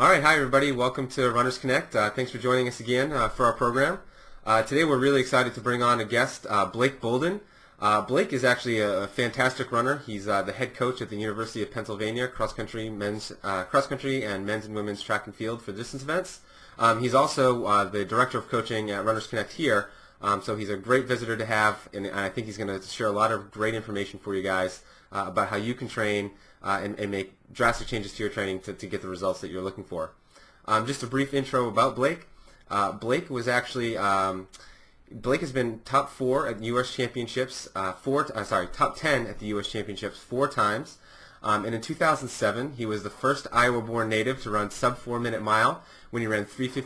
All right, hi everybody. Welcome to Runners Connect. Thanks for joining us again for our program. Today we're really excited to bring on a guest, Blake Bolden. Blake is actually a fantastic runner. He's the head coach at the University of Pennsylvania cross country and men's and women's track and field for distance events. He's also the director of coaching at Runners Connect here. So he's a great visitor to have, and I think he's going to share a lot of great information for you guys about how you can train and make drastic changes to your training to get the results that you're looking for. Just a brief intro about Blake. Blake was actually Blake has been top 4 at U.S. Championships, top 10 at the U.S. Championships 4 times. And in 2007, he was the first Iowa-born native to run sub 4-minute mile when he ran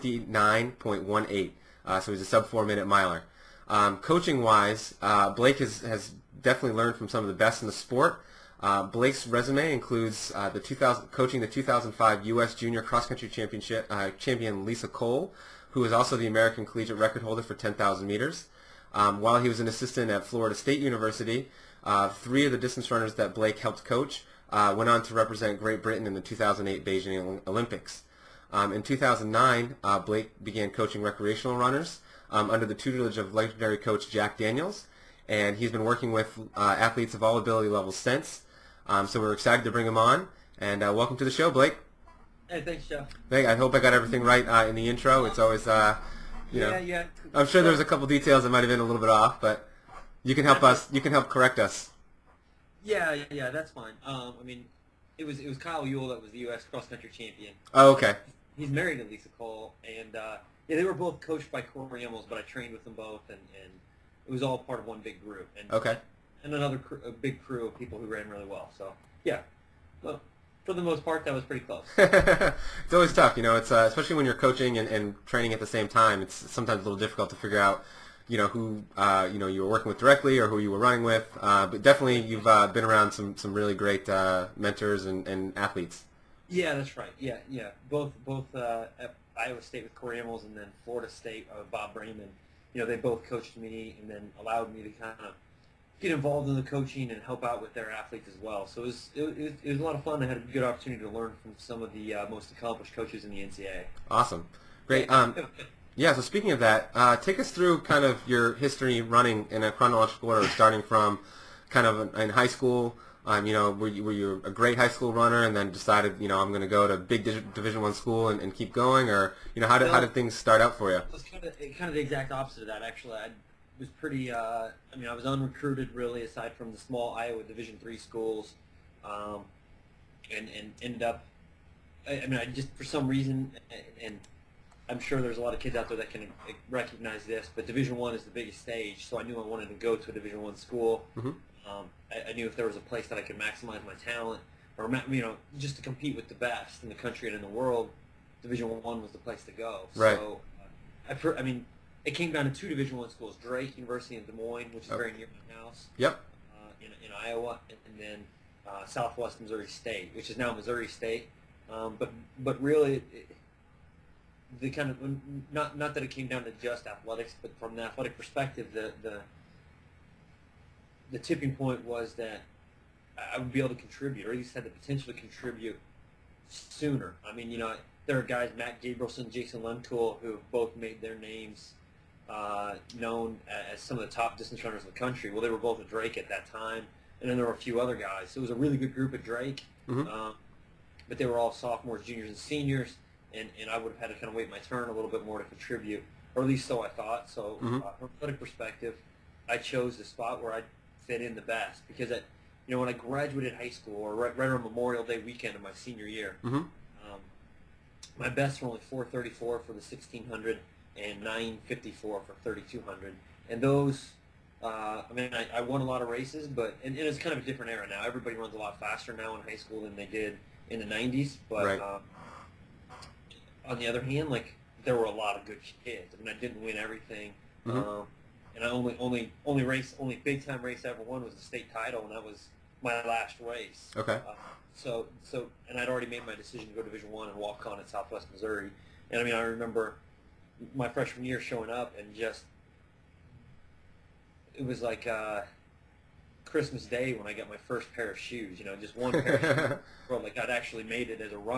3:59.18. So he's a sub 4-minute miler. Coaching-wise, Blake has definitely learned from some of the best in the sport. Blake's resume includes coaching the 2005 U.S. Junior Cross Country Championship champion Lisa Cole, who is also the American collegiate record holder for 10,000 meters. While he was an assistant at Florida State University, 3 of the distance runners that Blake helped coach went on to represent Great Britain in the 2008 Beijing Olympics. In 2009, Blake began coaching recreational runners under the tutelage of legendary coach Jack Daniels, and he's been working with athletes of all ability levels since. So we're excited to bring him on, and welcome to the show, Blake. Hey, thanks, Joe. I hope I got everything right in the intro. It's always, Yeah. I'm sure there's a couple details that might have been a little bit off, but you can help us. You can help correct us. Yeah, that's fine. I mean, it was Kyle Ewell that was the U.S. cross country champion. Oh, okay. He's married to Lisa Cole, and they were both coached by Corey Emmels, but I trained with them both, and it was all part of one big group. And, Okay. And another a big crew of people who ran really well. So yeah, well, for the most part, that was pretty close. It's always tough, It's especially when you're coaching and training at the same time. It's sometimes a little difficult to figure out, who you were working with directly or who you were running with. But definitely, you've been around some really great mentors and athletes. Yeah, that's right. Yeah. Both at Iowa State with Corey Emmels and then Florida State Bob Brayman. They both coached me and then allowed me to kind of get involved in the coaching and help out with their athletes as well. So it was a lot of fun. I had a good opportunity to learn from some of the most accomplished coaches in the NCAA. Awesome. Great. Yeah, so speaking of that, take us through kind of your history running in a chronological order, starting from kind of in high school. Were you a great high school runner and then decided, I'm going to go to big Division I school and keep going? Or, how did things start out for you? It was kind of the exact opposite of that, actually. I was pretty, I was unrecruited, really, aside from the small Iowa Division III schools, and ended up, I just, for some reason, and I'm sure there's a lot of kids out there that can recognize this, but Division I is the biggest stage, so I knew I wanted to go to a Division I school. Mm-hmm. I knew if there was a place that I could maximize my talent, or just to compete with the best in the country and in the world, Division I was the place to go. Right. So, it came down to 2 Division I schools: Drake University in Des Moines, which is very near my house. Yep. In Iowa, and then Southwest Missouri State, which is now Missouri State. But really, the kind of not that it came down to just athletics, but from the athletic perspective, the tipping point was that I would be able to contribute, or at least had the potential to contribute sooner. There are guys, Matt Gabrielson, Jason Lemkool, who have both made their names known as some of the top distance runners in the country. Well, they were both at Drake at that time, and then there were a few other guys. So it was a really good group at Drake, mm-hmm. But they were all sophomores, juniors, and seniors, and I would have had to kind of wait my turn a little bit more to contribute, or at least so I thought. So mm-hmm. From a athletic perspective, I chose the spot where I'd fit in the best, because when I graduated high school, or right around Memorial Day weekend of my senior year, mm-hmm. My best were only 4:34 for the 1600 and 9:54 for 3200, and those. I won a lot of races, but and it's kind of a different era now. Everybody runs a lot faster now in high school than they did in the 90s. But right. On the other hand, there were a lot of good kids. I didn't win everything, mm-hmm. And I only big time race I ever won was the state title, and that was my last race. Okay. And I'd already made my decision to go to Division I and walk on at Southwest Missouri. And I remember my freshman year showing up and it was like Christmas Day when I got my first pair of shoes. Just one pair of shoes. I'd actually made it as a runner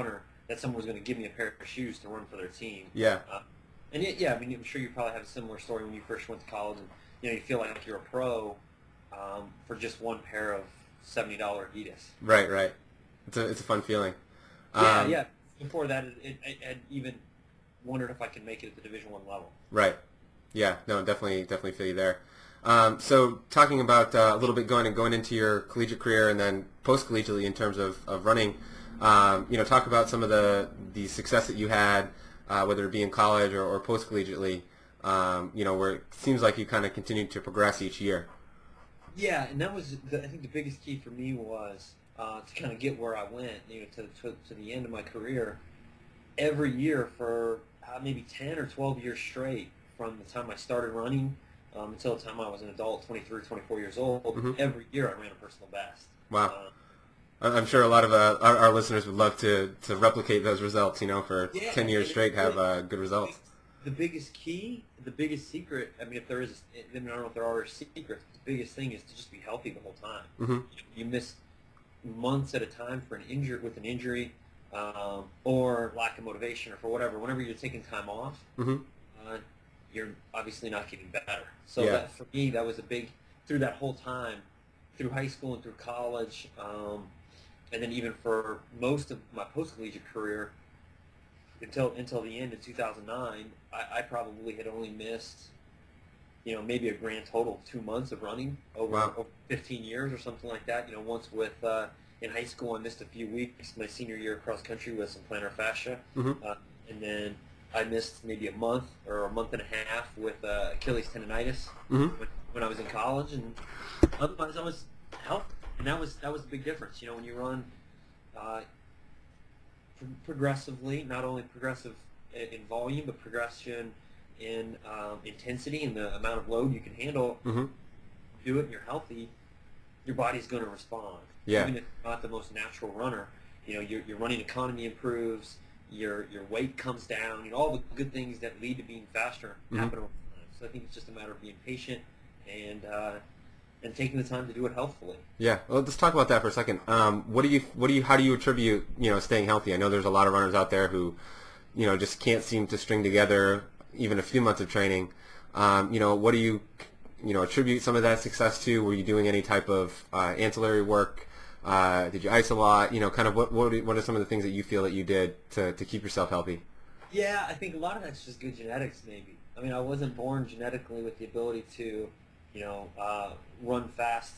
that someone was going to give me a pair of shoes to run for their team. Yeah. And yeah, I mean, I'm sure you probably have a similar story when you first went to college, and you feel like you're a pro for just one pair of $70 Adidas. Right, right. It's a fun feeling. Yeah, yeah. Before that, I'd even wondered if I could make it at the Division I level. Right. Yeah. No, definitely feel you there. So talking about a little bit going into your collegiate career and then post collegiately in terms of running, talk about some of the success that you had, whether it be in college or post collegiately, where it seems like you kind of continued to progress each year. Yeah, and that was I think the biggest key for me was to kind of get where I went, to the end of my career. Every year for maybe 10 or 12 years straight, from the time I started running until the time I was an adult, 23, 24 years old, every year I ran a personal best. Wow. I'm sure a lot of our listeners would love to replicate those results, for 10 years straight, have good results. The biggest key, the biggest secret, I mean, if there is, I don't know if there are secrets, but the biggest thing is to just be healthy the whole time. Mm-hmm. You miss months at a time with an injury, or lack of motivation, or for whatever. Whenever you're taking time off, you're obviously not getting better. So that, for me, that was a big, through that whole time, through high school and through college, and then even for most of my post-collegiate career, until the end of 2009, I probably had only missed, maybe a grand total of 2 months of running over 15 years or something like that. Once with in high school, I missed a few weeks my senior year cross country with some plantar fascia, and then I missed maybe a month or a month and a half with Achilles tendonitis when I was in college, and otherwise I was healthy, and that was the big difference. When you run progressively, not only progressive in volume, but progression in intensity and the amount of load you can handle. Do it and you're healthy, your body's going to respond. Yeah. Even if you're not the most natural runner, your running economy improves, your weight comes down, all the good things that lead to being faster happen over time. So I think it's just a matter of being patient and taking the time to do it healthfully. Yeah. Well, let's talk about that for a second. How do you attribute, staying healthy? I know there's a lot of runners out there who, just can't seem to string together even a few months of training. What do you, attribute some of that success to? Were you doing any type of ancillary work? Did you ice a lot? Kind of what are some of the things that you feel that you did to keep yourself healthy? Yeah, I think a lot of that's just good genetics, maybe. I mean, I wasn't born genetically with the ability to, run fast.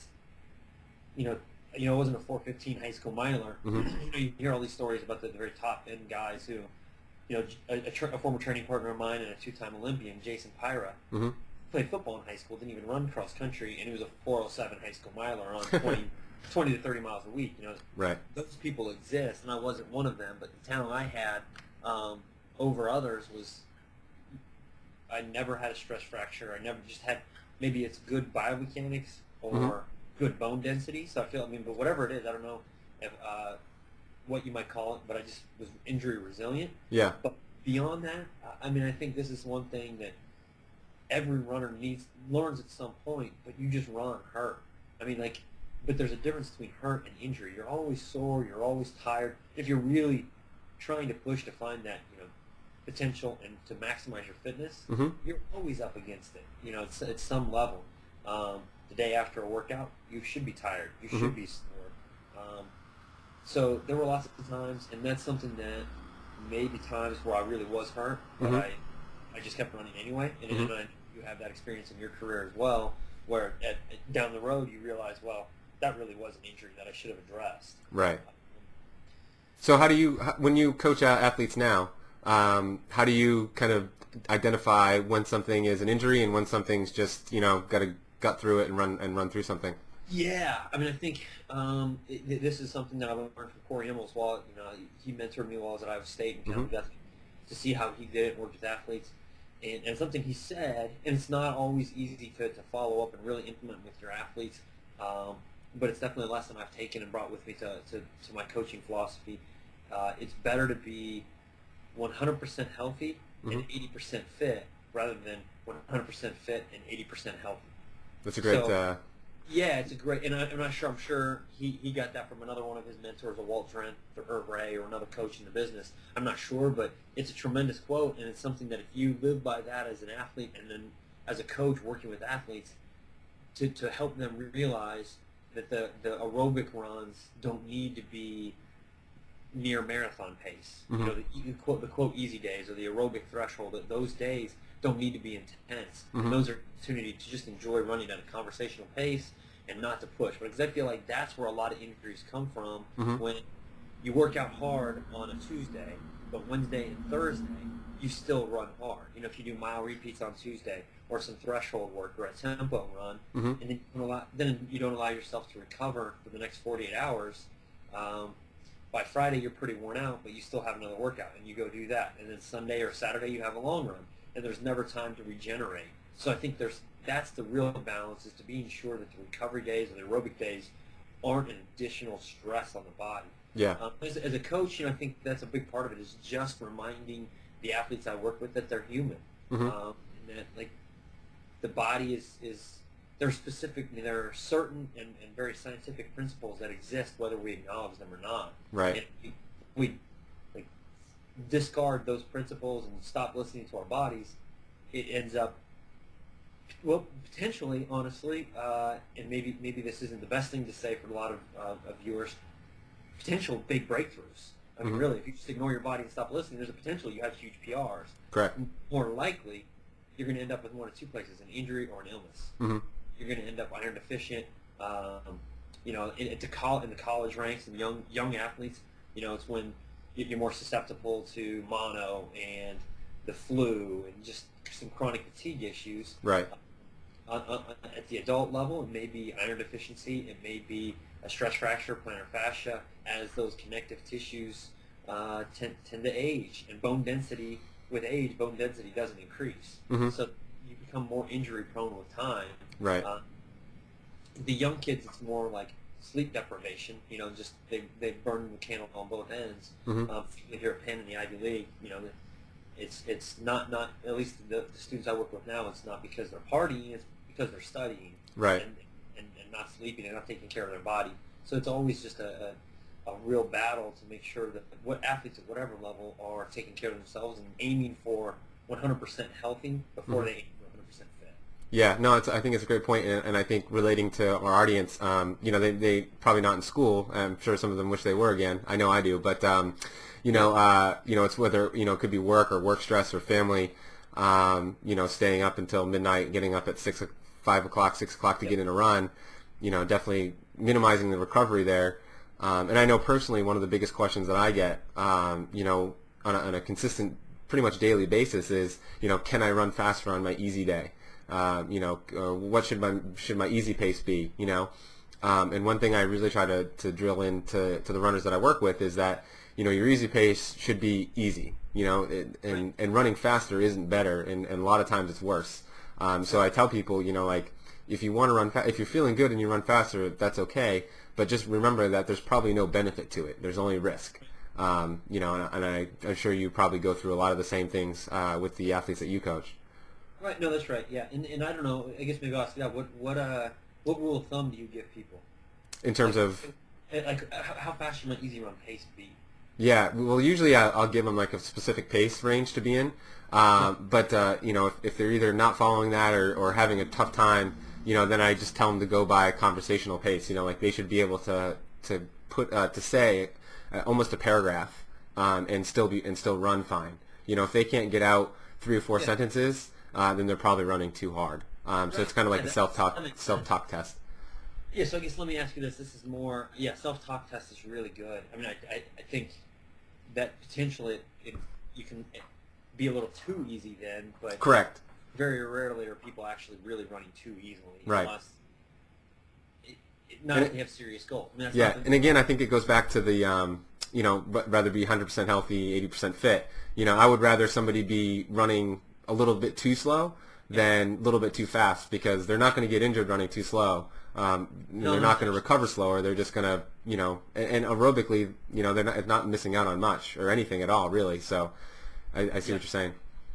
I wasn't a 4:15 high school miler. You hear all these stories about the very top end guys who, a former training partner of mine and a two-time Olympian, Jason Pyra, played football in high school, didn't even run cross country, and he was a 4:07 high school miler on 20 to 30 miles a week. Right. Those people exist, and I wasn't one of them. But the talent I had over others was, I never had a stress fracture. I never just had, maybe it's good biomechanics or good bone density. So but whatever it is, I don't know if what you might call it, but I just was injury resilient. Yeah. But beyond that, I think this is one thing that every runner learns at some point, but you just run hurt. But there's a difference between hurt and injury. You're always sore. You're always tired. If you're really trying to push to find that, potential and to maximize your fitness, you're always up against it. At some level. The day after a workout, you should be tired. You should be sore. So there were lots of times, and that's something that maybe times where I really was hurt, but I just kept running anyway. And you have that experience in your career as well, where down the road you realize, well, that really was an injury that I should have addressed. Right. So when you coach athletes now, how do you kind of identify when something is an injury and when something's just, got to gut through it and run through something? Yeah, I think this is something that I learned from Corey Immels while he mentored me while I was at Iowa State and kind of to see how he did it and worked with athletes. And something he said, and it's not always easy to follow up and really implement with your athletes, but it's definitely a lesson I've taken and brought with me to my coaching philosophy. It's better to be 100% healthy and 80% fit rather than 100% fit and 80% healthy. That's a great Yeah, it's a great, and I'm not sure. I'm sure he got that from another one of his mentors, a Walt Trent or Herb Ray, or another coach in the business. I'm not sure, but it's a tremendous quote, and it's something that if you live by that as an athlete, and then as a coach working with athletes, to help them realize that the aerobic runs don't need to be near marathon pace. Mm-hmm. You know, the quote easy days or the aerobic threshold. That those days don't need to be intense. Mm-hmm. And those are an opportunity to just enjoy running at a conversational pace and not to push. But because I feel like that's where a lot of injuries come from Mm-hmm. when you work out hard on a Tuesday, but Wednesday and Thursday you still run hard. You know, if you do mile repeats on Tuesday or some threshold work or a tempo run, Mm-hmm. and then you don't allow yourself to recover for the next 48 hours. By Friday you're pretty worn out, but you still have another workout, and you go do that. And then Sunday or Saturday you have a long run, and there's never time to regenerate. So I think that's the real balance, is to being sure that the recovery days or the aerobic days aren't an additional stress on the body. Yeah. As a coach, you know, I think that's a big part of it, is just reminding the athletes I work with that they're human, Mm-hmm. and that like the body is there are certain and very scientific principles that exist whether we acknowledge them or not. Right. And if we like discard those principles and stop listening to our bodies, it ends up, well, potentially, honestly, and maybe this isn't the best thing to say for a lot of viewers, potential big breakthroughs. I mean, Mm-hmm. really, if you just ignore your body and stop listening, there's a potential you have huge PRs. Correct. More likely, you're going to end up with one of two places: an injury or an illness. Mm-hmm. You're going to end up iron deficient. You know, in the college ranks and young athletes, you know, it's when you're more susceptible to mono and the flu and just some chronic fatigue issues. Right. At the adult level, it may be iron deficiency. It may be a stress fracture, plantar fascia, as those connective tissues tend to age. And bone density, with age, bone density doesn't increase. Mm-hmm. So you become more injury prone with time. Right. The young kids, it's more like sleep deprivation. You know, just they burn the candle on both ends. Mm-hmm. If you're a Penn in the Ivy League, you know, it's not at least the students I work with now. It's not because they're partying. It's because they're studying. Right. And not sleeping and not taking care of their body. So it's always just a real battle to make sure that what athletes at whatever level are taking care of themselves and aiming for 100% healthy before Mm-hmm. they aim for 100% fit. Yeah, no, I think it's a great point, and I think relating to our audience, you know, they probably not in school. I'm sure some of them wish they were again. I know I do, but you know, it's whether, you know, it could be work or work stress or family, you know, staying up until midnight, getting up at 5 o'clock, 6 o'clock to Yep. get in a run, you know, definitely minimizing the recovery there. And I know personally one of the biggest questions that I get, you know, on a consistent, pretty much daily basis is, you know, can I run faster on my easy day? You know, what should my easy pace be? You know, and one thing I really try to drill into the runners that I work with is that, you know, your easy pace should be easy. You know, and running faster isn't better, and a lot of times it's worse. So I tell people, you know, like, if you want to run, if you're feeling good and you run faster, that's okay. But just remember that there's probably no benefit to it. There's only risk. You know, and I'm sure you probably go through a lot of the same things with the athletes that you coach. Right. No, that's right. Yeah. And I don't know. I guess maybe I'll ask you that. What rule of thumb do you give people? In terms of, like how fast should my easy run pace be? yeah, well, usually I'll give them like a specific pace range to be in. But you know, if they're either not following that or having a tough time, you know, then I just tell them to go by a conversational pace. You know, like they should be able to put to say almost a paragraph and still run fine. You know, if they can't get out 3 or 4 sentences, then they're probably running too hard. So it's kind of like a self-talk test. Yeah, so I guess let me ask you this. This is more, self-talk test is really good. I mean, I think that potentially you can be a little too easy then, but Correct. very rarely are people actually really running too easily. Right. Unless not if they have serious goals. I mean, that's Yeah, not the, and again, I think it goes back to the, you know, rather be 100% healthy, 80% fit. You know, I would rather somebody be running a little bit too slow than a little bit too fast, because they're not going to get injured running too slow. They're not going to recover slower. They're just going to, you know, and aerobically, you know, they're not missing out on much or anything at all, really. So I see what you're saying.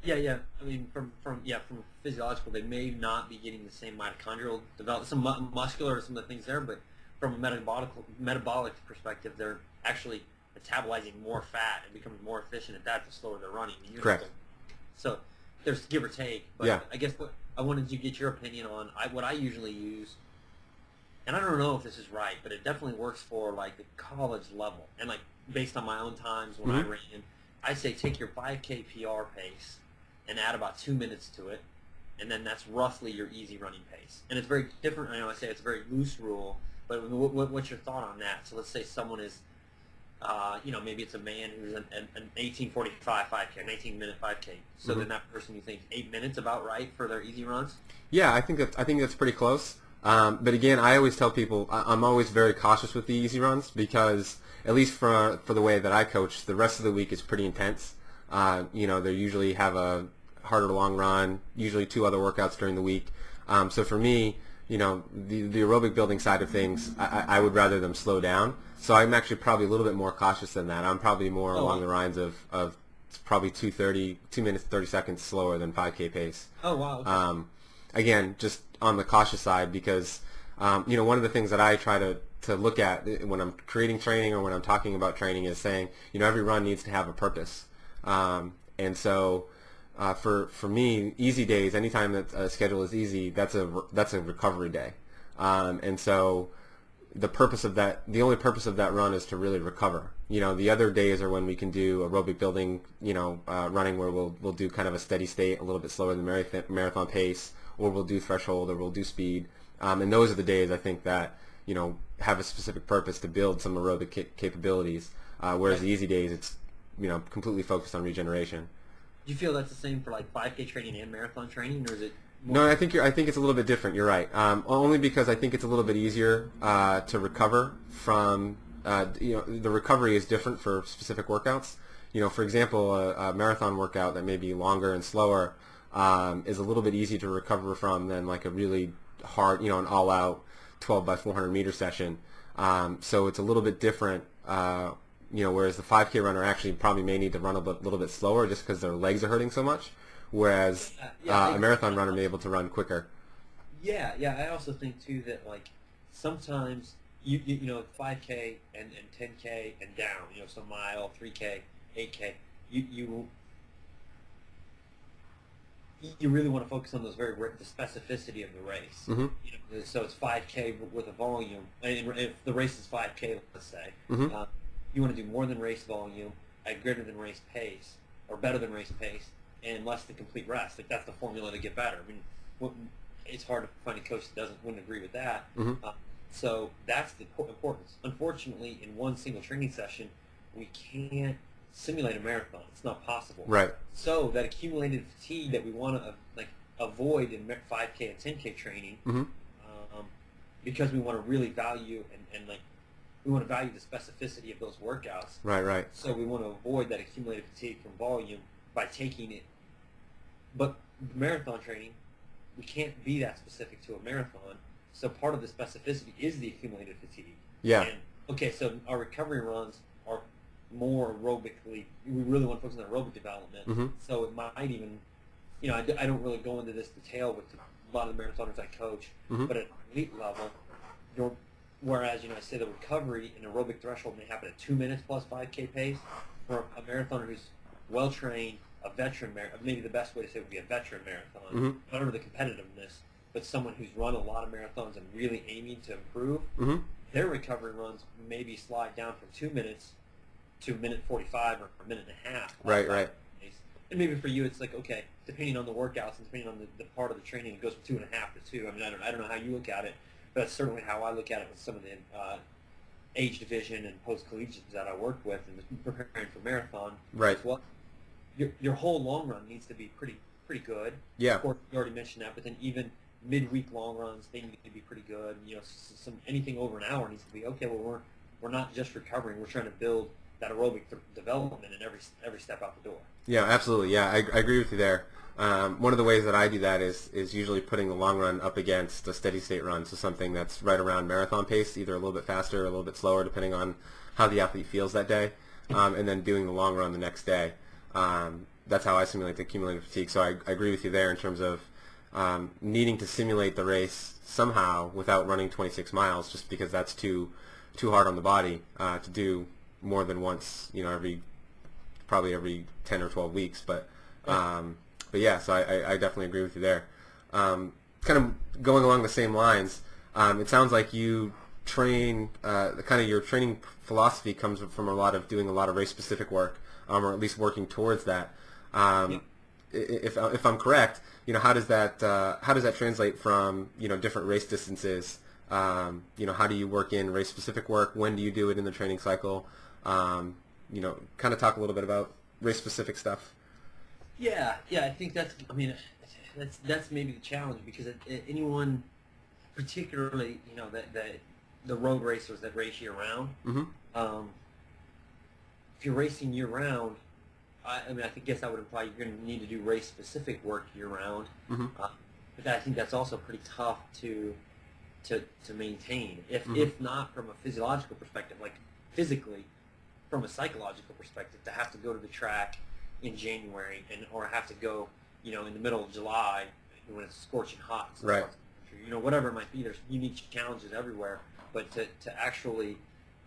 Yeah. I mean, from physiological, they may not be getting the same mitochondrial development, some muscular, some of the things there, but from a metabolic perspective, they're actually metabolizing more fat and becoming more efficient at that the slower they're running. The units Correct. So there's give or take, but Yeah. I guess what I wanted to get your opinion on what I usually use, and I don't know if this is right, but it definitely works for like the college level, and like based on my own times when I Mm-hmm. ran, I say take your 5K PR pace and add about 2 minutes to it, and then that's roughly your easy running pace. And it's very different. I know I say it's a very loose rule, but what's your thought on that? So let's say someone is, maybe it's a man who's an 18:45 5K, an 18-minute 5K. So Mm-hmm. then that person, you think 8 minutes about right for their easy runs? Yeah, I think that's pretty close. But again, I always tell people I'm always very cautious with the easy runs because at least for the way that I coach, the rest of the week is pretty intense. They usually have a harder long run, usually two other workouts during the week. So for me, the aerobic building side of things, I would rather them slow down. So I'm actually probably a little bit more cautious than that. I'm probably more along the lines of probably 2 minutes 30 seconds slower than 5K pace. Oh wow. Okay. Again, just on the cautious side because one of the things that I try to look at when I'm creating training or when I'm talking about training is saying every run needs to have a purpose. And so for me, easy days, anytime that a schedule is easy, that's a recovery day. And so the only purpose of that run is to really recover. The other days are when we can do aerobic building, running where we'll do kind of a steady state, a little bit slower than marathon pace, or we'll do threshold, or we'll do speed. And those are the days I think that, have a specific purpose to build some aerobic capabilities. Whereas the easy days, it's, completely focused on regeneration. Do you feel that's the same for like 5K training and marathon training, or is it more? No, I think it's a little bit different. You're right. Only because I think it's a little bit easier to recover from. The recovery is different for specific workouts. For example, a marathon workout that may be longer and slower is a little bit easier to recover from than like a really hard, an all-out 12 by 400 meter session. So it's a little bit different. Whereas the 5K runner actually probably may need to run a little bit slower just because their legs are hurting so much. Whereas a marathon runner may be able to run quicker. Yeah. I also think too that like sometimes 5K and 10K and down, so mile, 3K, 8K, you really want to focus on those the specificity of the race. Mm-hmm. So it's 5K with a volume, and if the race is 5K, let's say, Mm-hmm. you want to do more than race volume at greater than race pace, or better than race pace, and less than complete rest. Like that's the formula to get better. I mean, it's hard to find a coach that wouldn't agree with that. Mm-hmm. So that's the importance. Unfortunately, in one single training session, we can't simulate a marathon. It's not possible. Right. So that accumulated fatigue that we want to avoid in 5K and 10K training, Mm-hmm. because we want to really value and we want to value the specificity of those workouts. Right. So we want to avoid that accumulated fatigue from volume by taking it. But marathon training, we can't be that specific to a marathon. So part of the specificity is the accumulated fatigue. Yeah. And, okay, so our recovery runs are more aerobically. We really want to focus on aerobic development. Mm-hmm. So it might even, I don't really go into this detail with a lot of the marathoners I coach, Mm-hmm. but at elite level, whereas I say the recovery and aerobic threshold may happen at 2 minutes plus 5K pace, for a marathoner who's well trained, a veteran maybe the best way to say it would be a veteran marathon, Mm-hmm. whatever the competitiveness, but someone who's run a lot of marathons and really aiming to improve, Mm-hmm. their recovery runs maybe slide down from 2 minutes to a minute 45 or a minute and a half. Right. Pace. And maybe for you it's like, okay, depending on the workouts and depending on the part of the training, it goes from 2.5 to 2. I mean, I don't know how you look at it, but that's certainly how I look at it with some of the age division and post-collegiate that I work with and preparing for marathon. Right. Well, your whole long run needs to be pretty good. Yeah. Of course, you already mentioned that, but then even midweek long runs, they need to be pretty good. Anything over an hour needs to be okay. Well, we're not just recovering; we're trying to build that aerobic development in every step out the door. Yeah, absolutely. Yeah, I agree with you there. One of the ways that I do that is usually putting the long run up against a steady state run, so something that's right around marathon pace, either a little bit faster or a little bit slower, depending on how the athlete feels that day, and then doing the long run the next day. that's how I simulate the cumulative fatigue. So I agree with you there in terms of needing to simulate the race somehow without running 26 miles, just because that's too hard on the body to do more than once, probably every 10 or 12 weeks. But yeah, so I definitely agree with you there. Kind of going along the same lines, it sounds like you train, kind of your training philosophy comes from doing a lot of race specific work, or at least working towards that. If I'm correct, how does that translate from different race distances? How do you work in race specific work? When do you do it in the training cycle? Kind of talk a little bit about race specific stuff. Yeah, I think that's maybe the challenge, because anyone, particularly the road racers that race year round, if you're racing year round, I guess that would imply you're going to need to do race specific work year round. But I think that's also pretty tough to maintain, if not from a physiological perspective, like physically, from a psychological perspective, to have to go to the track in January or have to go in the middle of July when it's scorching hot. Right. Whatever it might be, there's unique challenges everywhere. But to actually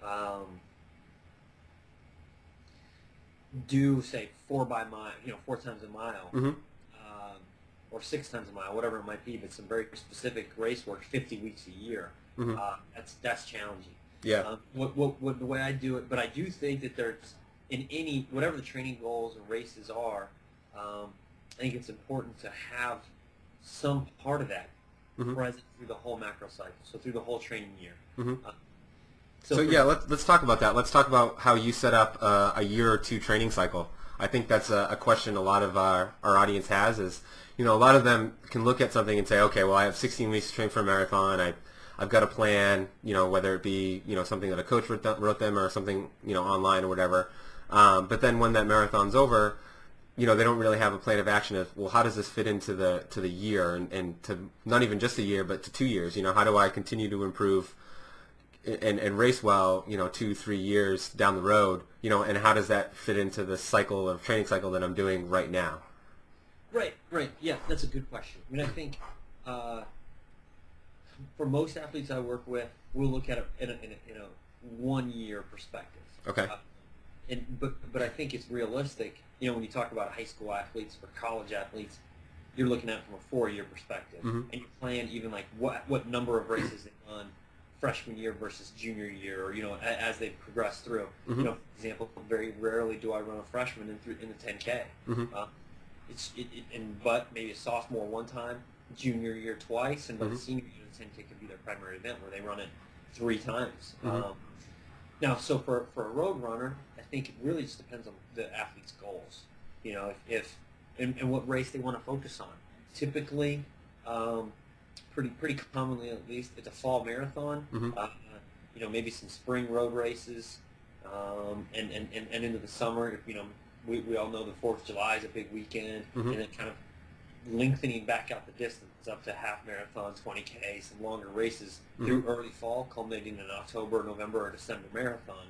do, say, 4 times a mile, or 6 times a mile, whatever it might be, but some very specific race work, 50 weeks a year, that's challenging. Yeah. The way I do it, but I do think that there's, in whatever the training goals and races are, I think it's important to have some part of that present through the whole macro cycle, so through the whole training year. So yeah, let's talk about that. Let's talk about how you set up a year or two training cycle. I think that's a question a lot of our audience has. Is a lot of them can look at something and say, okay, well, I have 16 weeks to train for a marathon. I've got a plan. Whether it be something that a coach wrote them or something online or whatever. But then when that marathon's over, they don't really have a plan of action of, well, how does this fit into the year and to not even just a year, but to 2 years? How do I continue to improve and race well, 2-3 years down the road, and how does that fit into the training cycle that I'm doing right now? Right. Yeah, that's a good question. I think for most athletes I work with, we'll look at it in a 1 year perspective. Okay. But I think it's realistic. When you talk about high school athletes or college athletes, you're looking at it from a 4-year perspective, and you plan even like what number of races they run freshman year versus junior year, or as they progress through. For example, very rarely do I run a freshman in the 10K. But maybe a sophomore one time, junior year twice, and by the senior year, the 10K could be their primary event where they run it 3 times. Now, so for a road runner, I think it really just depends on the athlete's goals. And what race they want to focus on. Typically, pretty commonly at least, it's a fall marathon. Maybe some spring road races, and into the summer. We all know the 4th of July is a big weekend, and then kind of lengthening back out the distance up to half marathon, 20K, some longer races through early fall, culminating in an October, November, or December marathon.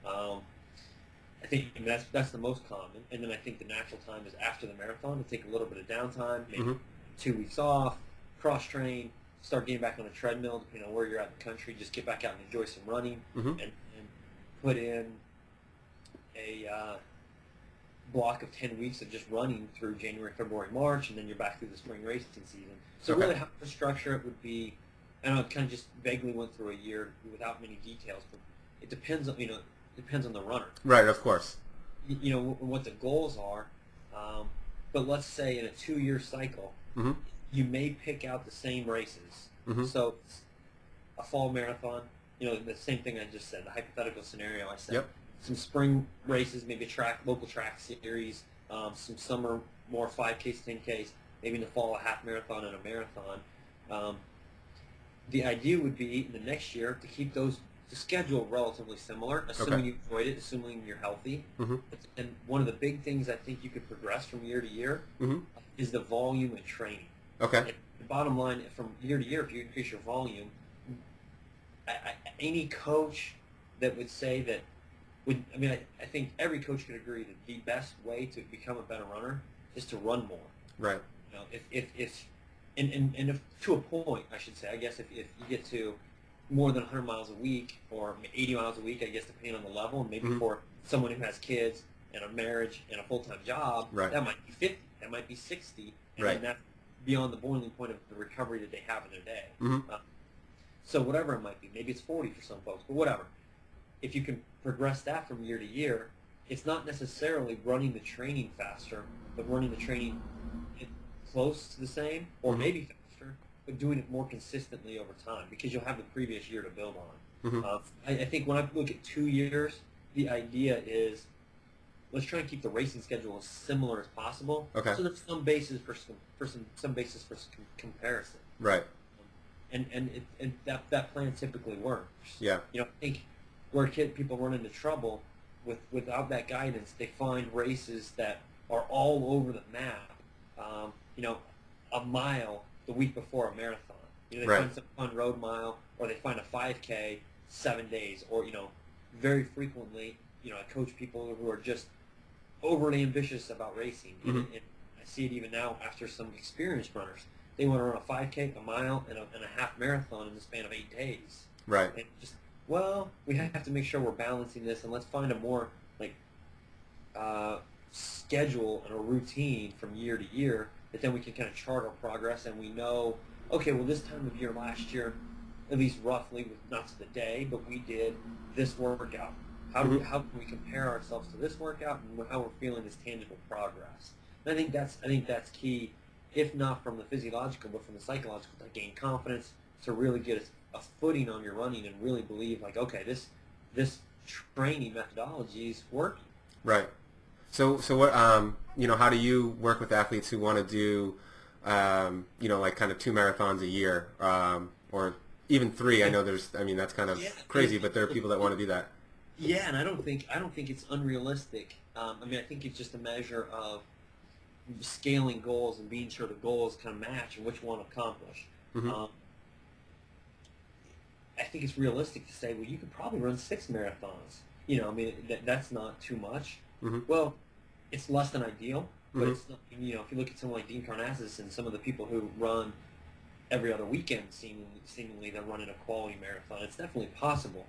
I think that's the most common, and then I think the natural time is after the marathon to take a little bit of downtime, maybe 2 weeks off, cross train, start getting back on the treadmill, depending on where you're at in the country. Just get back out and enjoy some running, and put in a block of 10 weeks of just running through January, February, March, and then you're back through the spring racing season. So really how to structure it would be, and I kind of just vaguely went through a year without many details, but it depends on the runner. Right, of course. What the goals are, but let's say in a 2-year cycle, you may pick out the same races. So a fall marathon, the same thing I just said, the hypothetical scenario I said. Some spring races, maybe a local track series, some summer more 5Ks, 10Ks, maybe in the fall a half marathon and a marathon. The idea would be in the next year to keep the schedule relatively similar, assuming you enjoyed it, assuming you're healthy. And one of the big things I think you could progress from year to year is the volume and training. Okay. And the bottom line, from year to year, if you increase your volume, any coach that would say that I mean, I think every coach could agree that the best way to become a better runner is to run more. Right. You know, if and if, to a point, I should say, I guess if you get to more than 100 miles a week or 80 miles a week, I guess depending on the level, and maybe Mm-hmm. for someone who has kids and a marriage and a full-time job, Right. that might be 50, that might be 60, and Right. then that's beyond the boiling point of the recovery that they have in their day. Mm-hmm. So whatever it might be, maybe it's 40 for some folks, but whatever. If you can progress that from year to year, it's not necessarily running the training faster, but running the training close to the same or Mm-hmm. maybe faster, but doing it more consistently over time because you'll have the previous year to build on. Mm-hmm. I think when I look at 2 years, the idea is let's try and keep the racing schedule as similar as possible. Okay. So there's some basis some basis for comparison. Right. And that plan typically works. Yeah. You know, I think where people run into trouble without that guidance, they find races that are all over the map. You know, a mile the week before a marathon. You know, they Right. find some fun road mile, or they find a 5K 7 days, or you know, very frequently, you know, I coach people who are just overly ambitious about racing. Mm-hmm. And I see it even now after some experienced runners. They want to run a 5K, a mile, and a half marathon in the span of 8 days. Right. And just, well, we have to make sure we're balancing this, and let's find a more like schedule and a routine from year to year that then we can kind of chart our progress, and we know, okay, well, this time of year last year, at least roughly, not to the day, but we did this workout. How can we compare ourselves to this workout and how we're feeling this tangible progress? And I think that's key, if not from the physiological, but from the psychological, to gain confidence, to really get a footing on your running and really believe like, okay, this training methodology is working. Right. So what you know, how do you work with athletes who want to do you know, like kind of 2 marathons a year or even 3? I know that's kind of crazy, but there are people that want to do that. Yeah, and I don't think it's unrealistic. I mean, I think it's just a measure of scaling goals and being sure the goals kind of match and which one accomplish. Mm-hmm. I think it's realistic to say, well, you could probably run 6 marathons. You know, I mean, that's not too much. Mm-hmm. Well, it's less than ideal, but Mm-hmm. it's not, you know, if you look at someone like Dean Karnazes and some of the people who run every other weekend, seemingly they're running a quality marathon, it's definitely possible.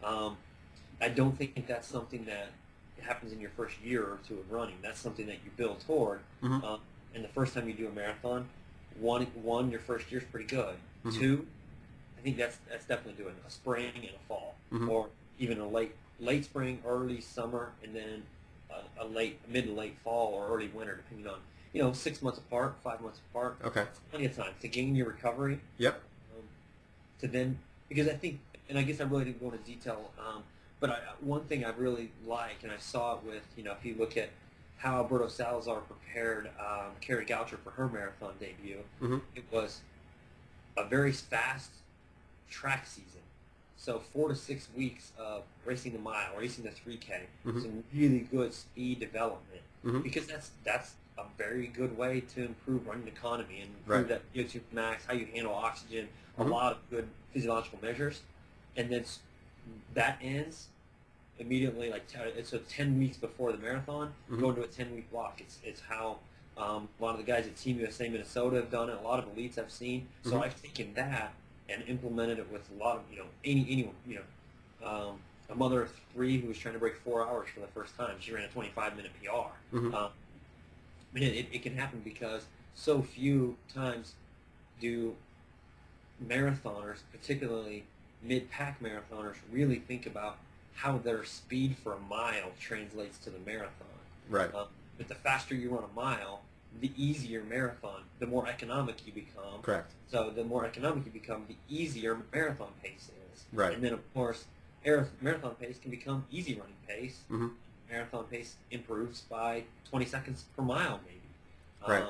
I don't think that's something that happens in your first year or two of running. That's something that you build toward. Mm-hmm. And the first time you do a marathon, one your first year is pretty good. Mm-hmm. 2, I think that's definitely doing a spring and a fall, Mm-hmm. or even a late spring, early summer, and then a mid to late fall or early winter, depending on, you know, 6 months apart, 5 months apart. Okay. It's plenty of time to gain your recovery. Yep. To then, because I think, and I guess I really didn't go into detail, but one thing I really like, and I saw it with, you know, if you look at how Alberto Salazar prepared Carrie Goucher for her marathon debut, Mm-hmm. it was a very fast track season. So 4 to 6 weeks of racing the mile, racing the 3K, Mm-hmm. some really good speed development, Mm-hmm. because that's a very good way to improve running economy and improve Right. that VO2 max, how you handle oxygen, Mm-hmm. a lot of good physiological measures, and then that ends immediately, like so 10 weeks before the marathon, Mm-hmm. go into a 10-week block. It's how a lot of the guys at Team USA Minnesota have done it. A lot of elites I've seen. So Mm-hmm. I've taken that and implemented it with a lot of, you know, anyone, you know, a mother of 3 who was trying to break 4 hours for the first time. She ran a 25-minute PR. Mm-hmm. I mean, it can happen because so few times do marathoners, particularly mid-pack marathoners, really think about how their speed for a mile translates to the marathon. Right. But the faster you run a mile, the easier marathon, the more economic you become. Correct. So the more economic you become, the easier marathon pace is. Right. And then, of course, marathon pace can become easy running pace. Mm-hmm. Marathon pace improves by 20 seconds per mile, maybe. Right.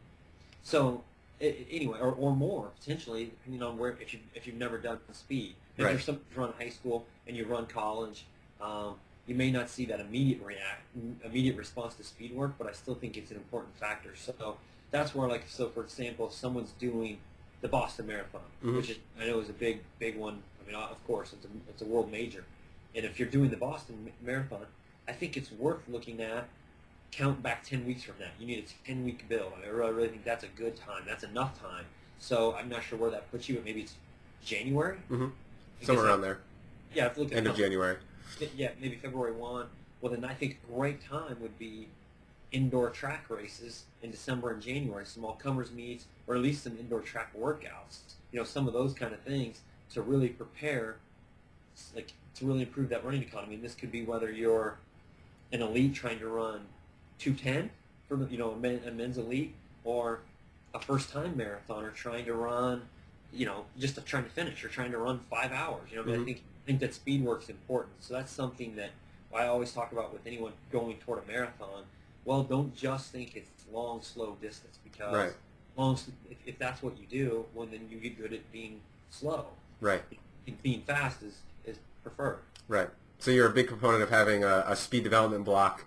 So anyway, or more potentially, depending on where, if you've never done speed. If Right. you're someone who's run high school and you run college, you may not see that immediate response to speed work, but I still think it's an important factor. So that's where, like, so for example, if someone's doing the Boston Marathon, Mhm. which is, I know is a big one. I mean, of course, it's a world major. And if you're doing the Boston Marathon, I think it's worth looking at. Count back 10 weeks from now. You need a 10-week build. I really think that's a good time. That's enough time. So I'm not sure where that puts you, but maybe it's January. Mm-hmm. Somewhere around there. Yeah, if you look at End of January. Yeah, maybe February 1. Well, then I think a great time would be indoor track races in December and January, some all-comers meets, or at least some indoor track workouts. Some of those kind of things to really prepare, like to really improve that running economy. And this could be whether you're an elite trying to run 2:10 for a men's elite, or a first-time marathoner trying to run, just trying to finish or trying to run 5 hours. I think that speed work's important. So that's something that I always talk about with anyone going toward a marathon. Well, don't just think it's long, slow distance, because Right. if that's what you do, well, then you get good at being slow. Right. Being fast is preferred. Right. So you're a big proponent of having a speed development block,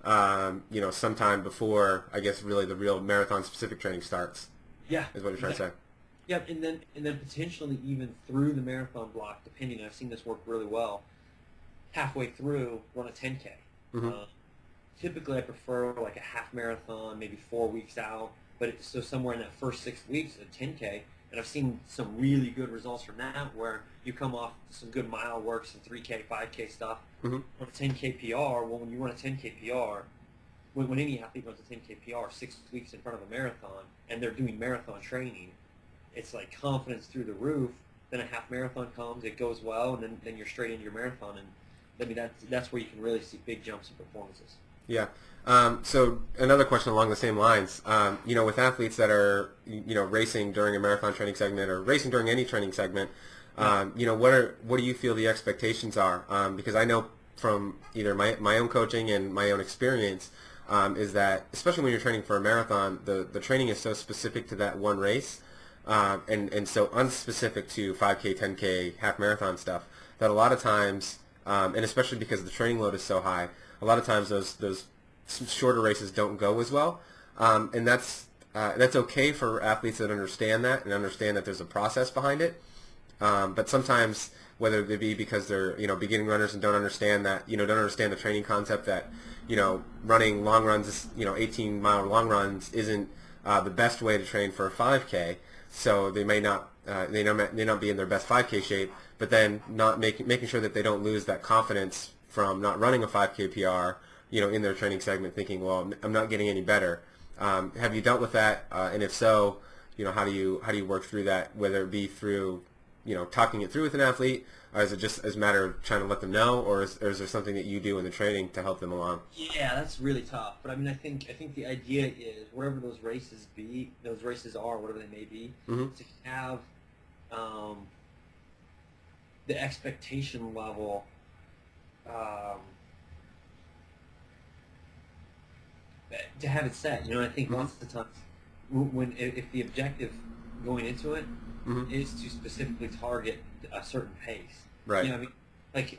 sometime before, I guess, really the real marathon-specific training starts. Yeah. Is what you're trying to say. Yep, and then potentially even through the marathon block, depending. I've seen this work really well. Halfway through, run a 10K. Mm-hmm. Typically, I prefer like a half marathon, maybe 4 weeks out. But so somewhere in that first 6 weeks, a 10K, and I've seen some really good results from that, where you come off some good mile work, some 3K, 5K stuff, Mm-hmm. or 10K PR. Well, when you run a 10K PR, when any athlete runs a 10K PR 6 weeks in front of a marathon, and they're doing marathon training, it's like confidence through the roof. Then a half marathon comes, it goes well, and then you're straight into your marathon. And I mean, that's where you can really see big jumps in performances. Yeah. So another question along the same lines, with athletes that are, racing during a marathon training segment or racing during any training segment, what do you feel the expectations are? Because I know from either my own coaching and my own experience, is that especially when you're training for a marathon, the training is so specific to that one race, and so unspecific to 5K, 10K, half marathon stuff, that a lot of times, and especially because the training load is so high, a lot of times those shorter races don't go as well, and that's okay for athletes that understand that and understand that there's a process behind it. But sometimes, whether they be because they're beginning runners and don't understand that, don't understand the training concept that running long runs, 18-mile long runs isn't the best way to train for a 5K. So they may not be in their best 5K shape, but then not making sure that they don't lose that confidence from not running a 5K PR, in their training segment, thinking, well, I'm not getting any better. Have you dealt with that? And if so, how do you work through that? Whether it be through, talking it through with an athlete, or is it just as a matter of trying to let them know, or is there something that you do in the training to help them along? Yeah, that's really tough. But I mean, I think the idea is whatever those races are, whatever they may be, Mm-hmm. to have the expectation level. To have it set, I think Mm-hmm. lots of the times, if the objective going into it Mm-hmm. is to specifically target a certain pace, Right. I mean, like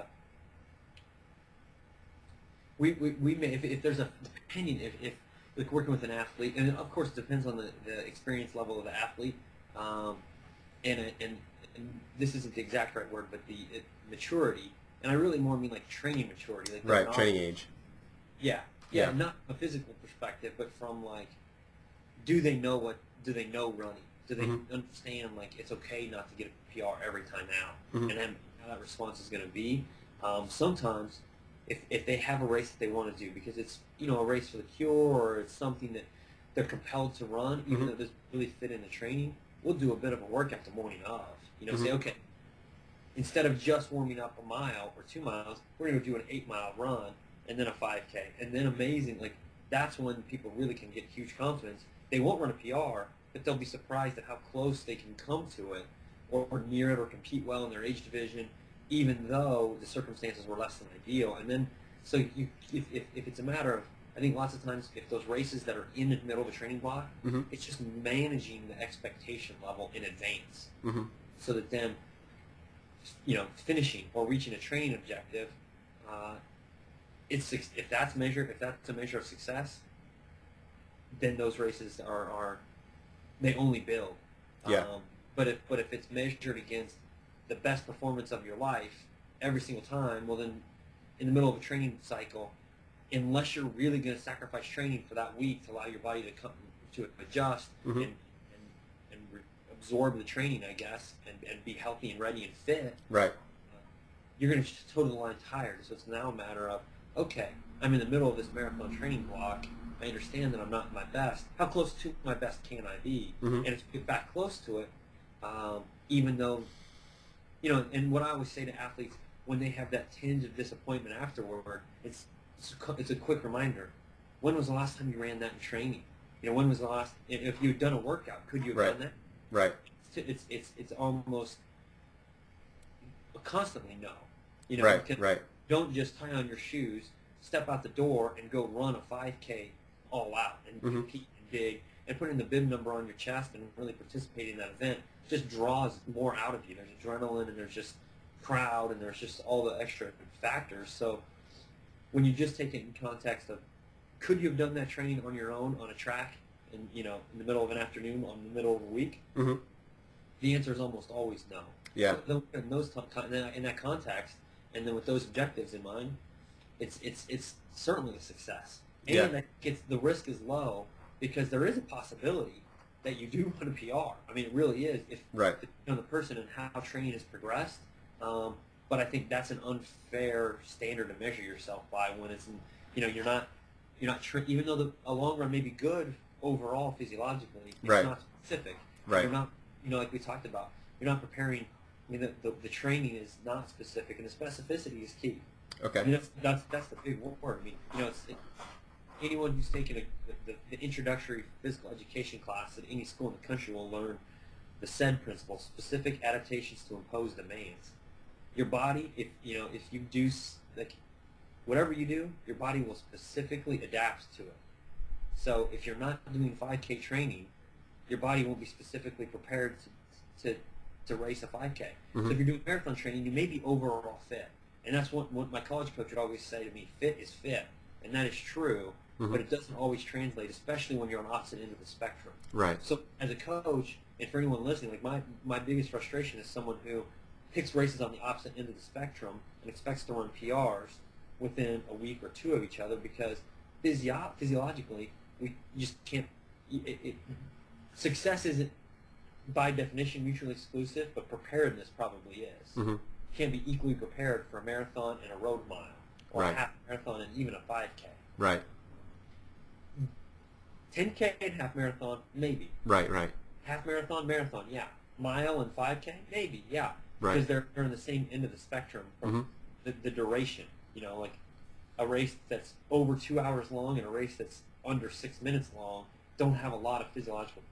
we may, if there's a depending if like working with an athlete, and of course it depends on the experience level of the athlete, and this isn't the exact right word, but the maturity, and I really more mean like training maturity, like Right. Training age. Yeah, Yeah. not a physical perspective, but from like, do they know running? Do they Mhm. understand like it's okay not to get a PR every time out, Mhm. and then how that response is going to be? Sometimes, if they have a race that they want to do because it's a race for the cure, or it's something that they're compelled to run, even Mhm. though it doesn't really fit in the training, we'll do a bit of a workout the morning of. Say, Mhm. okay, instead of just warming up a mile or 2 miles, we're going to do an 8-mile run and then a 5K. And then amazing, like that's when people really can get huge confidence. They won't run a PR, but they'll be surprised at how close they can come to it, or near it, or compete well in their age division, even though the circumstances were less than ideal. And then, so if it's a matter of, I think lots of times if those races that are in the middle of a training block, Mhm. it's just managing the expectation level in advance, Mhm. so that then, finishing or reaching a training objective, if that's a measure of success, then those races are they only build. Yeah. But if it's measured against the best performance of your life, every single time, well then, in the middle of a training cycle, unless you're really going to sacrifice training for that week to allow your body to come to adjust Mm-hmm. and absorb the training, I guess, and be healthy and ready and fit, Right. you're going to just toe the line tired. So it's now a matter of, okay, I'm in the middle of this marathon training block. I understand that I'm not my best. How close to my best can I be? Mm-hmm. And if you get back close to it, even though, and what I always say to athletes when they have that tinge of disappointment afterward, it's a quick reminder. When was the last time you ran that in training? When was the last? If you had done a workout, could you have Right. done that? Right. It's almost constantly no. Right. Because Right. don't just tie on your shoes, step out the door, and go run a 5K all out and Mm-hmm. compete and dig and putting the bib number on your chest and really participating in that event just draws more out of you. There's adrenaline and there's just crowd and there's just all the extra factors. So when you just take it in context of, could you have done that training on your own on a track in the middle of an afternoon on the middle of a week? Mm-hmm. The answer is almost always no. Yeah. So in that context, and then with those objectives in mind, it's certainly a success. And Yeah. the risk is low because there is a possibility that you do run a PR. I mean, it really is if Right. the person and how training has progressed. But I think that's an unfair standard to measure yourself by when it's you're not even though a long run may be good overall physiologically, it's Right. not specific. Right. You're not like we talked about. You're not preparing. I mean, the training is not specific, and the specificity is key. Okay. I mean, that's the big word. I mean, anyone who's taken the introductory physical education class at any school in the country will learn the SAID principle: specific adaptations to impose demands. Your body, if you do whatever you do, your body will specifically adapt to it. So if you're not doing 5K training, your body won't be specifically prepared to race a 5K. Mm-hmm. So if you're doing marathon training, you may be overall fit. And that's what my college coach would always say to me, fit is fit. And that is true, Mm-hmm. but it doesn't always translate, especially when you're on opposite end of the spectrum. Right. So as a coach, and for anyone listening, like my biggest frustration is someone who picks races on the opposite end of the spectrum and expects to run PRs within a week or two of each other because physiologically, we just can't. Success isn't by definition mutually exclusive, but preparedness probably is. Mm-hmm. You can't be equally prepared for a marathon and a road mile, or Right. a half marathon and even a 5K. Right. 10K and half marathon, maybe. Right. Right. Half marathon, marathon, yeah. Mile and 5K, maybe, yeah. Right. Because they're on the same end of the spectrum from the duration. Like a race that's over 2 hours long and a race that's under 6 minutes long don't have a lot of physiological.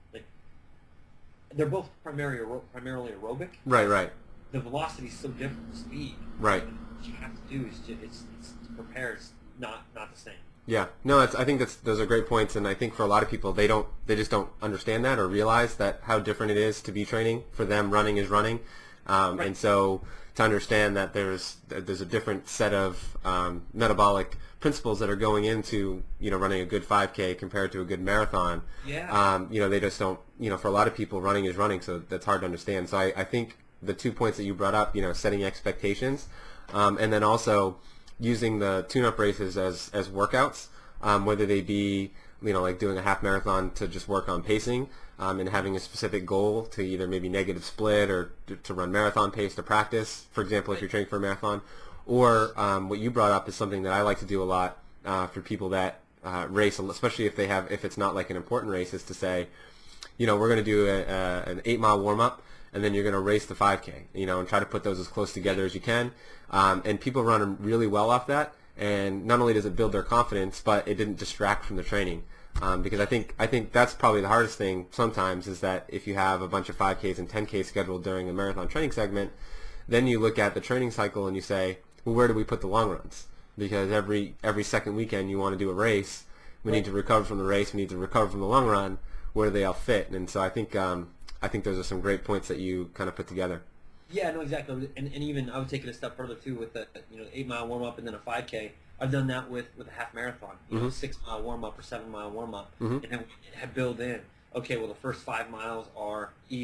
They're both primarily aerobic. Right. Right. The velocity is so different, the speed. Right. And what you have to do is it's to prepare. It's not the same. Yeah, no, I think those are great points, and I think for a lot of people, they just don't understand that or realize that how different it is to be training. For them, running is running, Right. and so to understand that there's a different set of metabolic principles that are going into running a good 5K compared to a good marathon. Yeah. They just don't. For a lot of people, running is running, so that's hard to understand. So I think the 2 points that you brought up, setting expectations, and then also using the tune-up races as workouts, whether they be like doing a half marathon to just work on pacing, and having a specific goal to either maybe negative split or to run marathon pace to practice, for example, if you're training for a marathon, or what you brought up is something that I like to do a lot for people that race, especially if it's not like an important race, is to say, we're going to do an 8-mile warm-up, and then you're going to race the 5K, and try to put those as close together as you can. And people run really well off that, and not only does it build their confidence, but it didn't distract from the training. Because I think that's probably the hardest thing sometimes is that if you have a bunch of 5Ks and 10Ks scheduled during a marathon training segment, then you look at the training cycle and you say, well, where do we put the long runs? Because every second weekend you want to do a race. We need to recover from the race. We need to recover from the long run. Where do they all fit? And so I think those are some great points that you kind of put together. Yeah, no, exactly. And even I would take it a step further too with the 8-mile warm up and then a 5K. I've done that with a half marathon, 6-mile warm up or 7-mile warm up, and then have built in. Okay, well the first 5 miles are easy,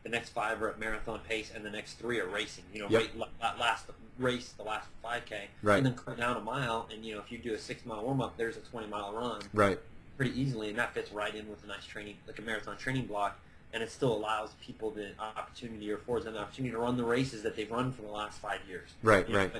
the next 5 are at marathon pace, and the next 3 are racing. Yep. Last race, the last 5K, Right. and then cut down a mile. And if you do a 6-mile warm up, there's a 20-mile run. Right. Pretty easily, and that fits right in with a nice training, like a marathon training block. And it still allows people the opportunity, or affords them the opportunity to run the races that they've run for the last 5 years. Right. Right.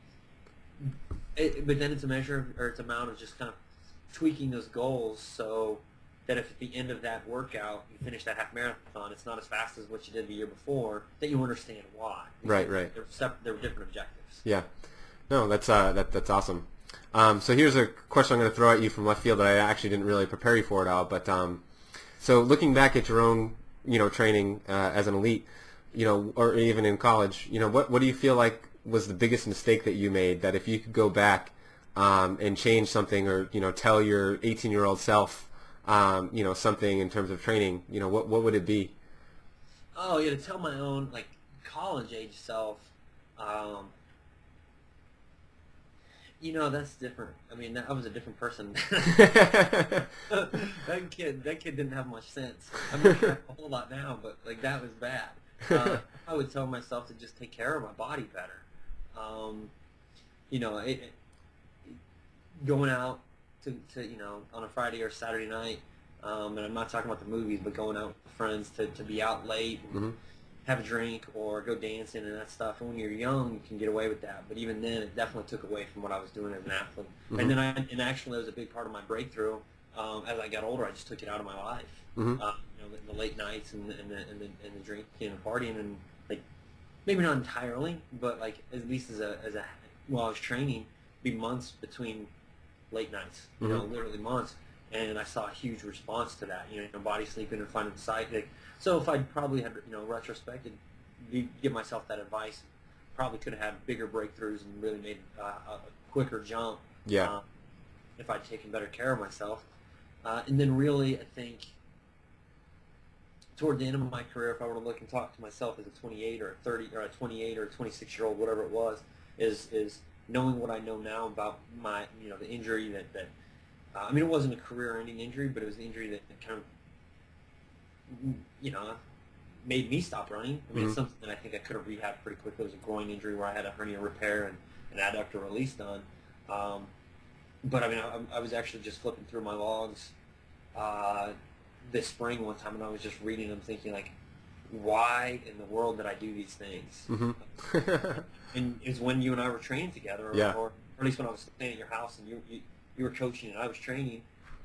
But then it's a measure, or it's a amount of just kind of tweaking those goals so that if at the end of that workout you finish that half marathon, it's not as fast as what you did the year before, that you understand why. Right. There were different objectives. Yeah. No, that's awesome. So here's a question I'm going to throw at you from left field that I actually didn't really prepare you for at all. But so looking back at your own, training as an elite, or even in college, what do you feel like was the biggest mistake that you made, that if you could go back and change something, or tell your 18-year-old self, something in terms of training, what would it be? Oh yeah, to tell my own college age self. That's different. I mean, I was a different person. that kid didn't have much sense. I mean, I have a whole lot now, but that was bad. I would tell myself to just take care of my body better. Going out to on a Friday or Saturday night, and I'm not talking about the movies, but going out with friends to be out late and Mm-hmm. have a drink or go dancing and that stuff. And when you're young, you can get away with that. But even then, it definitely took away from what I was doing as an athlete. Mm-hmm. And then actually, that was a big part of my breakthrough. As I got older, I just took it out of my life. Mm-hmm. The late nights and the drinking and partying, and maybe not entirely, but at least while I was training, be months between late nights. Mm-hmm. Literally months. And I saw a huge response to that. Body sleeping and finding the side. So if I'd probably had retrospected, give myself that advice, probably could have had bigger breakthroughs and really made a quicker jump. Yeah. If I'd taken better care of myself, and then really, I think toward the end of my career, if I were to look and talk to myself as a 28 or a 30 or a 28 or a 26-year-old, whatever it was, is knowing what I know now about my the injury that. I mean, it wasn't a career-ending injury, but it was an injury that kind of, made me stop running. I mean, It's something that I think I could have rehabbed pretty quickly. It was a groin injury where I had a hernia repair and an adductor release done. But, I mean, I was actually just flipping through my logs this spring one time, and I was just reading them thinking, why in the world did I do these things? Mm-hmm. And it's when you and I were training together, Yeah. or at least when I was staying at your house and you were coaching and I was training.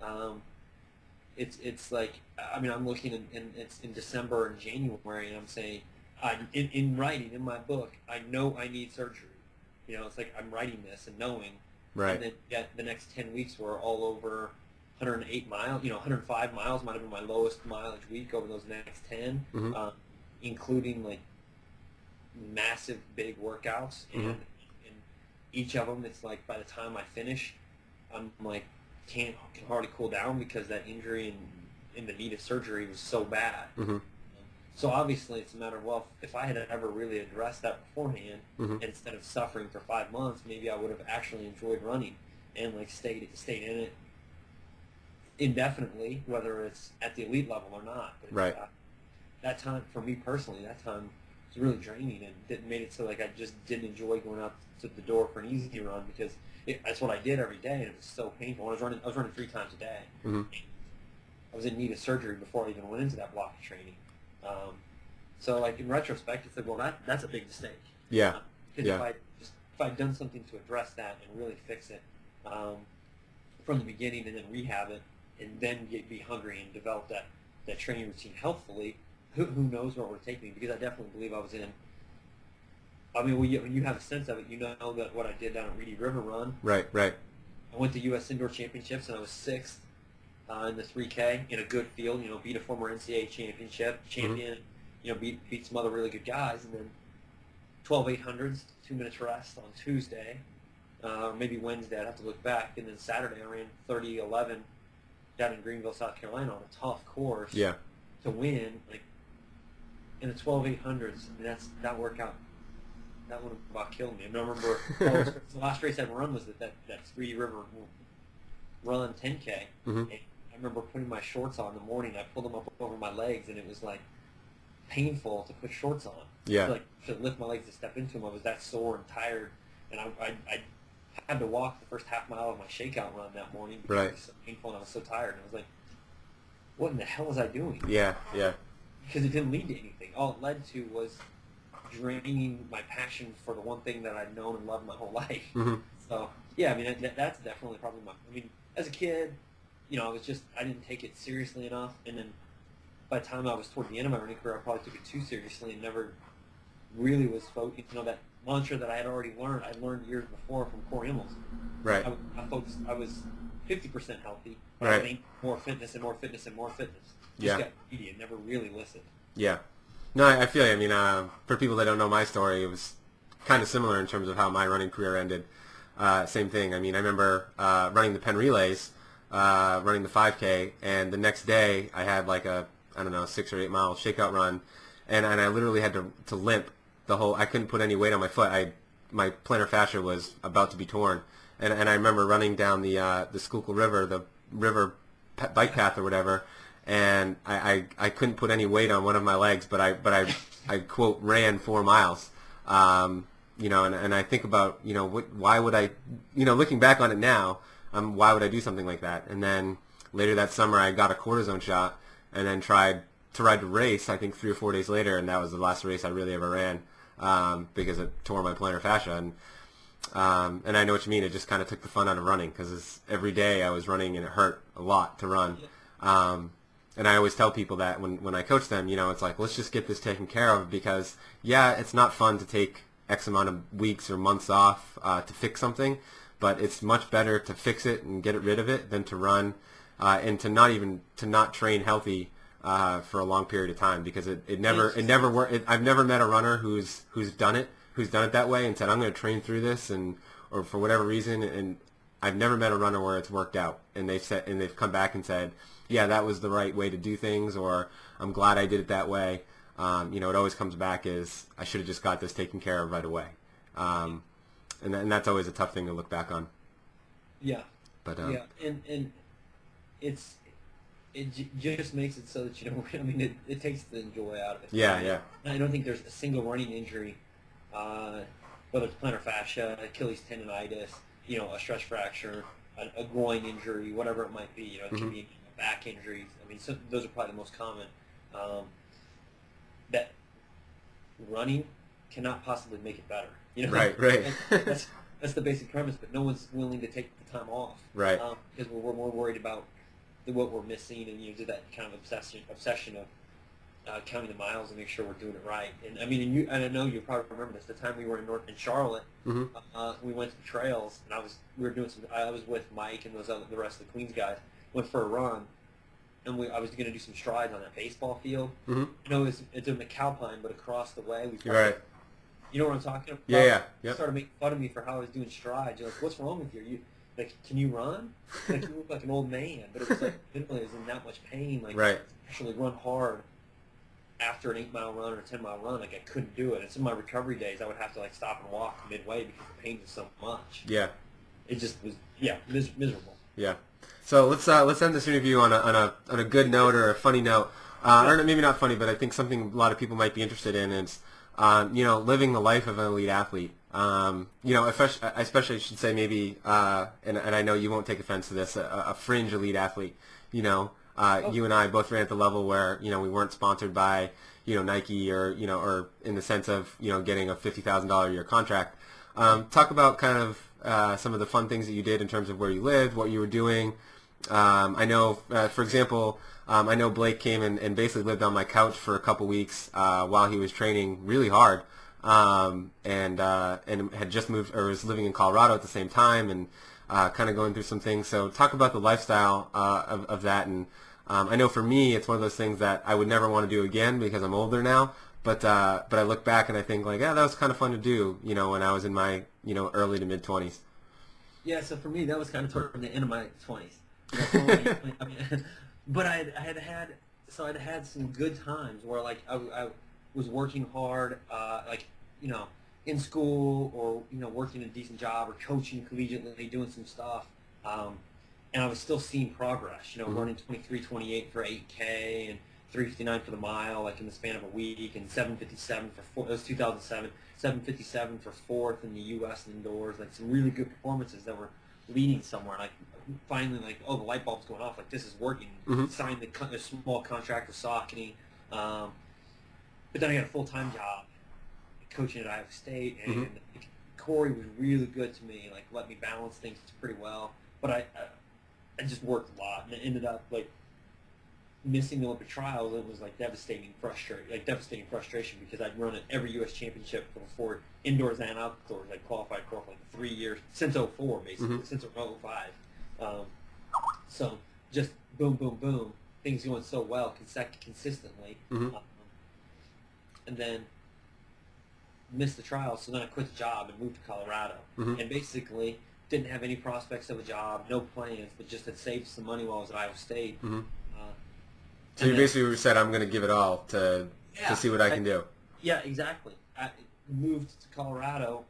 It's I'm looking and it's in December and January, and I'm saying, in writing in my book, I know I need surgery. It's like I'm writing this and knowing. Right. And then the next 10 weeks were all over 108 miles. 105 miles might have been my lowest mileage week over those next 10, Mm-hmm. Including massive big workouts, Mm-hmm. and each of them, it's by the time I finish, I'm can hardly cool down because that injury and the need of surgery was so bad. Mm-hmm. So obviously it's a matter of, well, if I had ever really addressed that beforehand, Mm-hmm. and instead of suffering for 5 months, maybe I would have actually enjoyed running and stayed in it indefinitely, whether it's at the elite level or not. But Right. That time, for me personally, that time was really draining, and it made it so I just didn't enjoy going out to the door for an easy run, because that's what I did every day, and it was so painful. I was running 3 times a day. Mm-hmm. I was in need of surgery before I even went into that block of training. So in retrospect, it's well, that's a big mistake. Yeah. Because Yeah. if I'd done something to address that and really fix it from the beginning, and then rehab it, and then be hungry and develop that training routine healthfully, who knows where it would take me? Because I definitely believe I was in. I mean, when you have a sense of it, that what I did down at Reedy River Run. Right. Right. I went to U.S. Indoor Championships, and I was 6th in the 3K in a good field. Beat a former NCAA champion. Mm-hmm. Beat some other really good guys, and then 12 800s, 2 minutes rest on Tuesday, or maybe Wednesday. I'd have to look back, and then Saturday I ran 30:11 down in Greenville, South Carolina, on a tough course. Yeah. To win, in the 12 800s. I mean, that workout. That would have about killed me. I remember the last race I ever run was that Reedy River Run 10K. Mm-hmm. And I remember putting my shorts on in the morning. I pulled them up over my legs, and it was painful to put shorts on. Yeah. To lift my legs to step into them. I was that sore and tired, and I had to walk the first half mile of my shakeout run that morning because Right. it was so painful and I was so tired. And I was like, what in the hell was I doing? Yeah. Yeah. Because it didn't lead to anything. All it led to was draining my passion for the one thing that I'd known and loved my whole life. Hmm. So yeah, I mean that's definitely probably my. I mean, as a kid, I didn't take it seriously enough, and then by the time I was toward the end of my running career, I probably took it too seriously and never really was focused. That mantra that I had already learned, I learned years before from Corey Immels. Right. I focused. I was 50% healthy. But Right. I aimed more fitness and more fitness and more fitness. Yeah. Just got greedy and never really listened. Yeah. No, I feel you. I mean, for people that don't know my story, it was kind of similar in terms of how my running career ended. Same thing. I mean, I remember running the Penn Relays, running the 5K, and the next day I had like a, I don't know, 6 or 8 mile shakeout run, and I literally had to limp the whole. I couldn't put any weight on my foot. My plantar fascia was about to be torn, and I remember running down the Schuylkill River, the river bike path or whatever, and I couldn't put any weight on one of my legs, but I quote ran 4 miles. And I think about, why would I, looking back on it now, why would I do something like that? And then later that summer I got a cortisone shot and then tried to ride the race, I think 3 or 4 days later, and that was the last race I really ever ran, because it tore my plantar fascia. And I know what you mean. It just kind of took the fun out of running, because every day I was running and it hurt a lot to run. And I always tell people that when I coach them, it's like, let's just get this taken care of, because, yeah, it's not fun to take X amount of weeks or months off to fix something, but it's much better to fix it and get rid of it than to run and to not train healthy for a long period of time, because it never worked. I've never met a runner who's done it that way and said, I'm going to train through this, or for whatever reason, and I've never met a runner where it's worked out and they've come back and said, yeah, that was the right way to do things, or I'm glad I did it that way. It always comes back as, I should have just got this taken care of right away. And that's always a tough thing to look back on. Yeah. But yeah, and it just makes it so that you don't. I mean, it takes the joy out of it. Yeah, yeah. I don't think there's a single running injury, whether it's plantar fascia, Achilles tendonitis, a stress fracture, a groin injury, whatever it might be. It can be back injuries. I mean, those are probably the most common. That running cannot possibly make it better. Right. That's the basic premise, but no one's willing to take the time off. Right. Because we're more worried about what we're missing, and do that kind of obsession of counting the miles and make sure we're doing it right. And I mean, and I know you probably remember this. The time we were in Charlotte, we went to the trails, and I was with Mike and the rest of the Queens guys. Went for a run, and I was going to do some strides on that baseball field. It's in McAlpine, but across the way. Right. You know what I'm talking about? Yeah. You started making fun of me for how I was doing strides. You're like, what's wrong with you? Can you run? You look like an old man. But it was like, literally, I was in that much pain. Right. Actually run hard after an 8-mile run or a 10-mile run. I couldn't do it. And some of my recovery days, I would have to stop and walk midway because the pain was so much. Yeah. It just was, miserable. Yeah. So let's end this interview on a good note, or a funny note, or maybe not funny, but I think something a lot of people might be interested in is, living the life of an elite athlete. Especially I should say maybe, and I know you won't take offense to this, a fringe elite athlete. You and I both ran at the level where we weren't sponsored by Nike or in the sense of getting a $50,000 a year contract. Talk about kind of some of the fun things that you did in terms of where you lived, what you were doing. I know, for example, I know Blake came and basically lived on my couch for a couple weeks while he was training really hard, and had just moved, or was living in Colorado at the same time, and kind of going through some things. So talk about the lifestyle of that. And I know for me, it's one of those things that I would never want to do again because I'm older now. But I look back and I think that was kind of fun to do, when I was in my early to mid 20s. Yeah, so for me that was kind of toward the end of my 20s. But I'd had some good times where I was working hard, in school, or working a decent job, or coaching collegiately, doing some stuff, and I was still seeing progress. Running 23:28 for 8K, 3:59 for the mile, like in the span of a week, and 7:57 for four. It was 2007. 7:57 for fourth in the U.S. indoors. Like some really good performances that were leading somewhere. Like finally, like, oh, the light bulb's going off. Like this is working. Mm-hmm. Signed a small contract with Saucony. But then I got a full-time job coaching at Iowa State, and Mm-hmm. Corey was really good to me. Like let me balance things pretty well. But I just worked a lot, and it ended up like missing the Olympic trials. It was like devastating frustration because I'd run at every U.S. championship before indoors and outdoors. I qualified for like 3 years since '04, basically, Mm-hmm. since '05. So just boom, boom, boom, things going so well consistently, Mm-hmm. and then missed the trials. So then I quit the job and moved to Colorado, Mm-hmm. and basically didn't have any prospects of a job, no plans, but just had saved some money while I was at Iowa State. Mm-hmm. Uh, So you basically said, I'm going to give it all to see what I can do. Yeah, exactly. I moved to Colorado,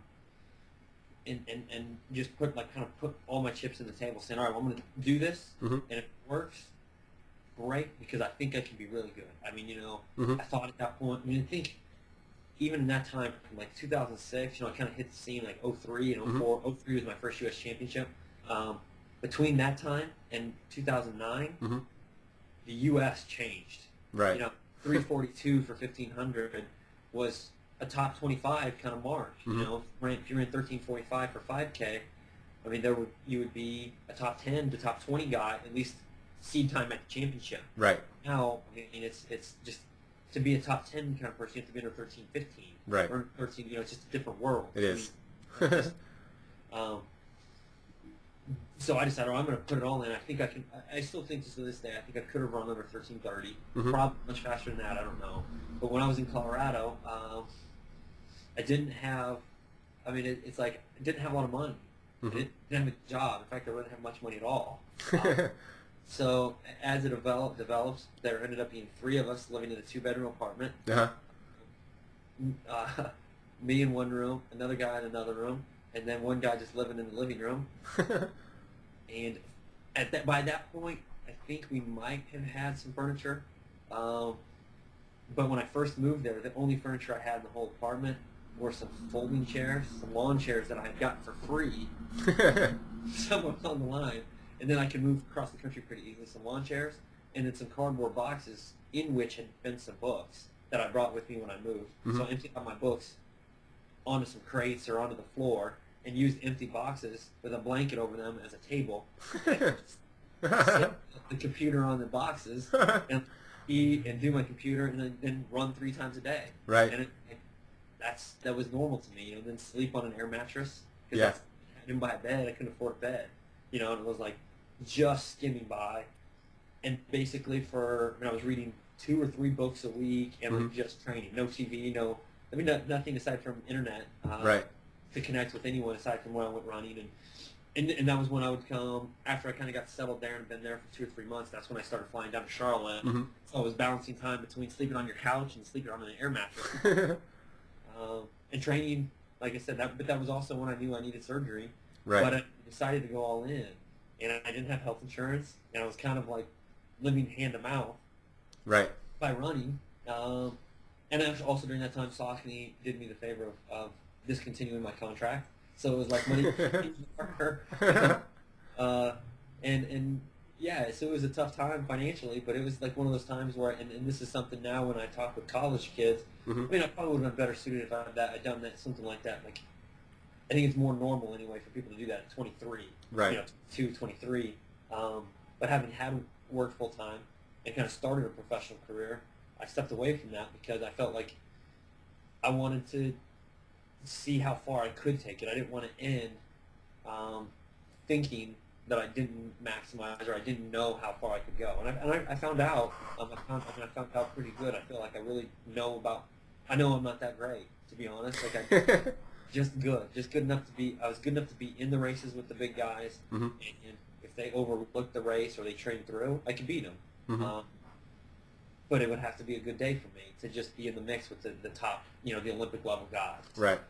and just put all my chips in the table, saying, all right, well, I'm going to do this, Mm-hmm. and if it works, great, because I think I can be really good. I mean, Mm-hmm. I thought at that point, I think even in that time, from like 2006, I kind of hit the scene like '03 and Mm-hmm. '04. '03 was my first U.S. championship. Between that time and 2009, Mm-hmm. the U.S. changed. Right. 342 for 1500 was a top 25 kind of mark. Mm-hmm. If you're in 1345 for 5K, I mean, you would be a top 10 to top 20 guy, at least seed time at the championship. Right. Now, I mean, it's just to be a top 10 kind of person, you have to be under 13, 15. Right. Or 13, it's just a different world. It is. So I decided, I'm going to put it all in. I think I can. I still think to this day, I think I could have run under 13:30. Mm-hmm. Probably much faster than that. I don't know. But when I was in Colorado, I didn't have. I mean, it's like I didn't have a lot of money. Mm-hmm. I didn't have a job. In fact, I didn't have much money at all. So as it develops, there ended up being 3 of us living in a 2-bedroom apartment. Uh-huh. Me in one room, another guy in another room, and then one guy just living in the living room. And by that point, I think we might have had some furniture. But when I first moved there, the only furniture I had in the whole apartment were some folding chairs, some lawn chairs that I had gotten for free. Someone on the line. And then I could move across the country pretty easily. Some lawn chairs, and then some cardboard boxes in which had been some books that I brought with me when I moved. Mm-hmm. So I emptied out my books onto some crates or onto the floor, and used empty boxes with a blanket over them as a table. Set the computer on the boxes and eat and do my computer, and then run 3 times a day. Right. And that was normal to me. Then sleep on an air mattress. Yeah. I didn't buy a bed. I couldn't afford a bed. And it was like just skimming by. And basically I was reading 2 or 3 books a week and Mm-hmm. just training. No TV, nothing aside from internet. Right. To connect with anyone aside from when I went running, and that was when I would come after I kind of got settled there and been there for 2 or 3 months. That's when I started flying down to Charlotte. Mm-hmm. So I was balancing time between sleeping on your couch and sleeping on an air mattress, and training. Like I said, but that was also when I knew I needed surgery. Right. But I decided to go all in, and I didn't have health insurance, and I was kind of like living hand to mouth. Right. By running, and also during that time, Saucony did me the favor of discontinuing my contract, so it was like money. And yeah, so it was a tough time financially, but it was like one of those times where, and this is something now when I talk with college kids, Mm-hmm. I mean, I probably would have been better suited if I'd done something like that. Like, I think it's more normal anyway for people to do that at 23, Right. 23. But having had worked full time and kind of started a professional career, I stepped away from that because I felt like I wanted to see how far I could take it. I didn't want to end thinking that I didn't maximize or I didn't know how far I could go. And I found out. I found out pretty good. I feel like I really know I know I'm not that great, to be honest. Like just good enough to be. I was good enough to be in the races with the big guys, Mm-hmm. and if they overlooked the race or they trained through, I could beat them. Mm-hmm. But it would have to be a good day for me to just be in the mix with the top, the Olympic level guys. Right.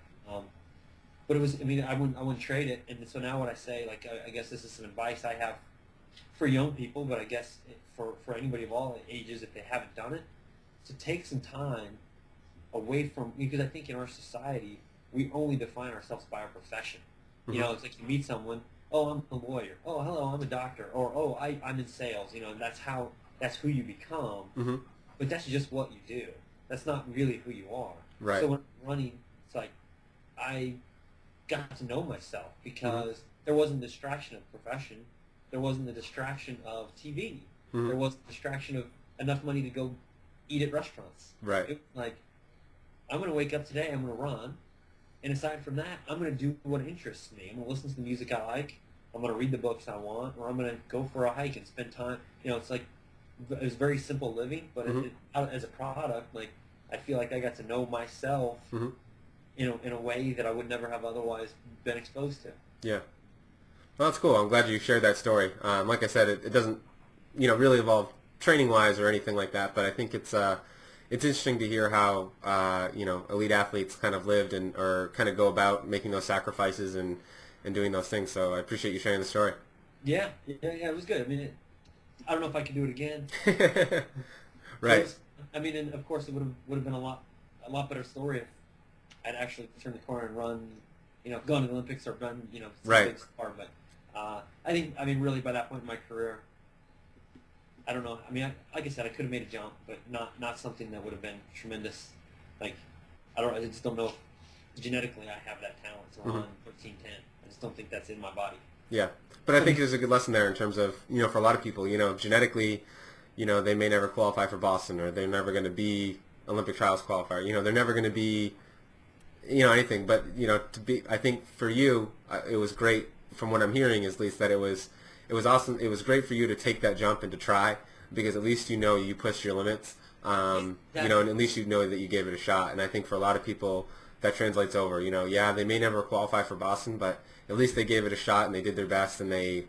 But it was. I mean, I wouldn't trade it. And so now what I say, like, I guess this is some advice I have for young people, but I guess for anybody of all ages, if they haven't done it, to take some time away from, because I think in our society we only define ourselves by our profession. You Mm-hmm. know, it's like you meet someone, oh, I'm a lawyer. Oh, hello, I'm a doctor. Or oh, I'm in sales. You know, and that's who you become. Mm-hmm. But that's just what you do. That's not really who you are. So Right. when I'm running, it's like I got to know myself Mm-hmm. because there wasn't the distraction of profession. There wasn't the distraction of TV. Mm-hmm. There wasn't the distraction of enough money to go eat at restaurants. Right. It was like, I'm going to wake up today, I'm going to run, and aside from that, I'm going to do what interests me. I'm going to listen to the music I like. I'm going to read the books I want, or I'm going to go for a hike and spend time. You know, it's like it was very simple living, but Mm-hmm. as a product, like I feel like I got to know myself Mm-hmm. in a way that I would never have otherwise been exposed to. Yeah. Well, that's cool. I'm glad you shared that story. Like I said, it doesn't, really involve training-wise or anything like that, but I think it's interesting to hear how, elite athletes kind of lived and or kind of go about making those sacrifices and doing those things. So I appreciate you sharing the story. Yeah, it was good. I mean, I don't know if I could do it again. It Right. was, I mean, and of course, it would have been a lot better story if I'd actually turned the corner and run, gone to the Olympics or done, some Right. big sport. But I mean, really, by that point in my career, I don't know. I mean, like I said, I could have made a jump, but not something that would have been tremendous. Like, I just don't know if genetically I have that talent to Mm-hmm. run 14:10. I just don't think that's in my body. Yeah. But I think there's a good lesson there in terms of, for a lot of people, genetically, they may never qualify for Boston or they're never going to be Olympic trials qualifier. They're never going to be, anything. But, I think for you, it was great from what I'm hearing, at least, that it was awesome. It was great for you to take that jump and to try because at least you pushed your limits, Exactly. and at least you know that you gave it a shot. And I think for a lot of people, that translates over. Yeah, they may never qualify for Boston, but at least they gave it a shot and they did their best and they,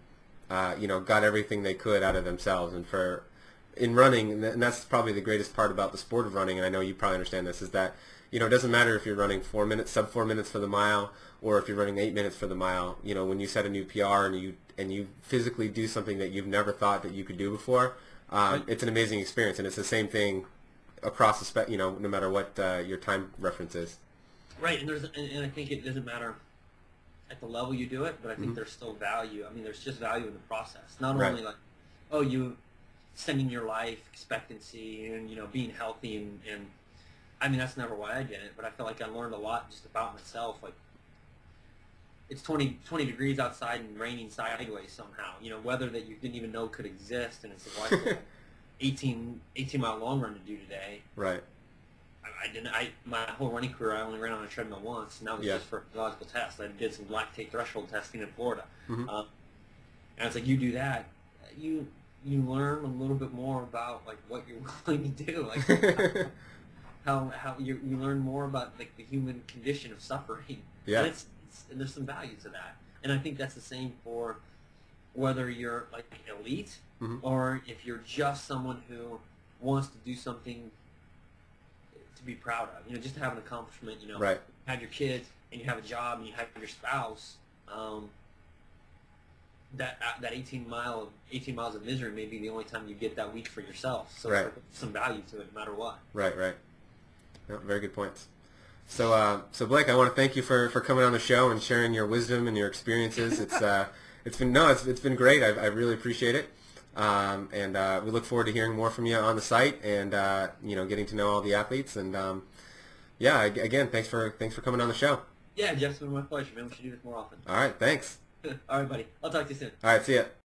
got everything they could out of themselves. And in running, and that's probably the greatest part about the sport of running, and I know you probably understand this, is that, it doesn't matter if you're running 4 minutes, sub 4 minutes for the mile, or if you're running 8 minutes for the mile. When you set a new PR and you physically do something that you've never thought that you could do before, Right. it's an amazing experience, and it's the same thing across the no matter what your time reference is. Right, and I think it doesn't matter at the level you do it, but I think Hmm. there's still value. I mean, there's just value in the process. Not Right. only like, oh, you sending your life expectancy and being healthy and I mean that's never why I did it, but I feel like I learned a lot just about myself. Like it's 20 degrees outside and raining sideways somehow. Weather that you didn't even know could exist, and it's like, well, I have 18-mile long run to do today. Right. I didn't. My whole running career, I only ran on a treadmill once, and that was Yeah. just for a physiological test. I did some lactate threshold testing in Florida, Hmm. and it's like you do that, you learn a little bit more about like what you're willing to do, like how you learn more about like the human condition of suffering, and Yeah. and there's some value to that, and I think that's the same for whether you're like elite Hmm. or if you're just someone who wants to do something to be proud of. Just to have an accomplishment. Right. You have your kids and you have a job and you have your spouse. That 18 miles of misery may be the only time you get that week for yourself. So Right. there's some value to it, no matter what. Right. Right. No, very good points. So Blake, I want to thank you for coming on the show and sharing your wisdom and your experiences. It's been great. I really appreciate it. And we look forward to hearing more from you on the site and getting to know all the athletes. And again, thanks for coming on the show. Yeah, Jeff, it's been my pleasure, man. We should do this more often. All right, thanks. All right, buddy. I'll talk to you soon. All right, see ya.